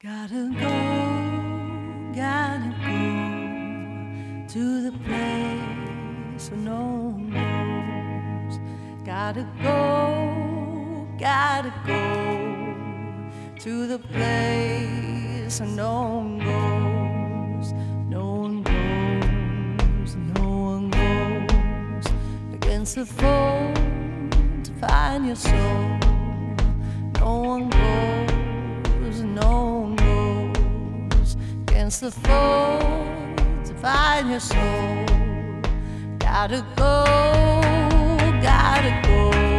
Gotta go to the place where no one goes. Gotta go to the place where no one goes. No one goes, no one goes against the fold to find your soul. No one goes, no one goes against the fold to find your soul. Gotta go, gotta go.